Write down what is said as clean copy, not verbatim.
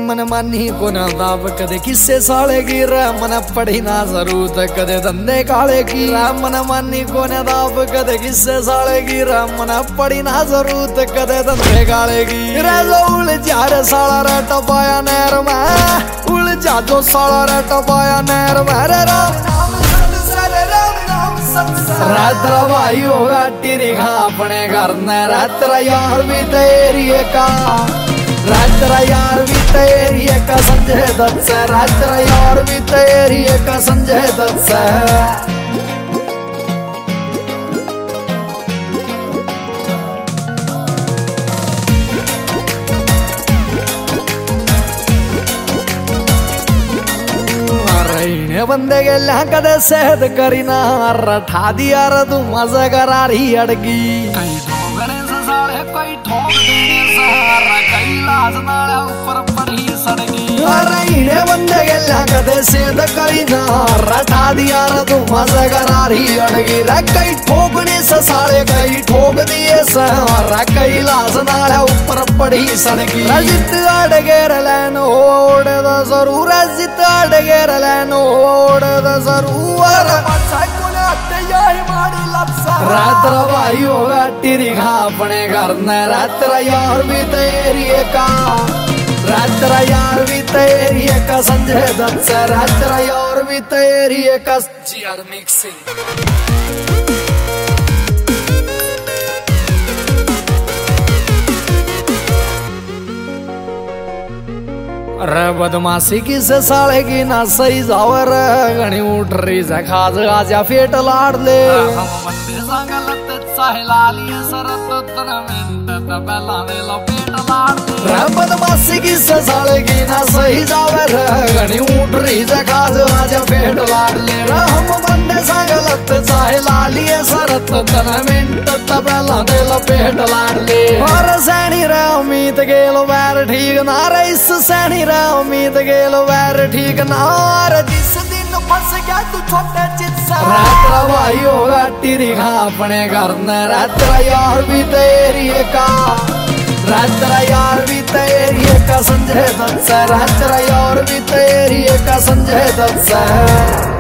मन मानी को ना दाब कदे किस्से साले की मन पड़ी ना जरूरत कदे धंधे काले की मन मानी को ना दाब कदे किस्से साले की मन पड़ी ना जरूरत कदे धंधे काले की उलझा रे साला रे टपाया नहर में उलझा जो साला रे टपाया नहर में रे रात्रा भाई होगा टीरी खा अपने घर ने रात्रा यार भी तेरी का रात्रा यार भी तेरी का संजय दत्त से रात्रा यार भी तेरी का संजय दत्त से बंदे के कदे सेहत करी ना रठा दिया रे तू मजा करारी अड़गी कई ठोकने से साले कोई ठोक देने से कई लाज नाले ऊपर पड़ी सड़गी अरे बंदे के कदे सेहत करी ना रठा दिया रे तू मजा करारी अड़गी रे कई ठोकने से साले कई ठोक दिए से कई लाज नाले ऊपर पड़ी सड़गी जित अड़गे रैन ओढ़ जरूर जित अड़गे रैन रात्र भाई होगा टीरी खा अपने घर ने रात्र यार भी तेरी का रात्र यार भी तेरी का संजय दत्त से रात्र यार भी तेरी का जीआर मिक्सिंग अरे बदमाशी की से साले की ना सही जावर घनी उठ रही से खाज आजा फेट लाड़ ले हम बंदे संगलत साहिला लिए सरत तर मिनट तबला दे लो पेट लाड़ रे बदमाशी की से साले की ना सही जावर घनी उठ रही से खाज आजा फेट लाड़ ले हम बंदे संगलत साहिला लिए सरत तर मिनट तबला दे लो पेट लाड़ ले और सैनी रे उम्मीद गेलो बैर ठीक ना रे इस सैनी उम्मीद गेलो वैर ठीक ना जिस दिन फंस गया तू छोटे चित सा रात्रा भाई होगा टीरी खा अपने घर ने रात्रा यार भी तेरी का रात्रा यार भी तेरी का संजय दत्त से रात्रा यार भी तेरी का संजय दत्त से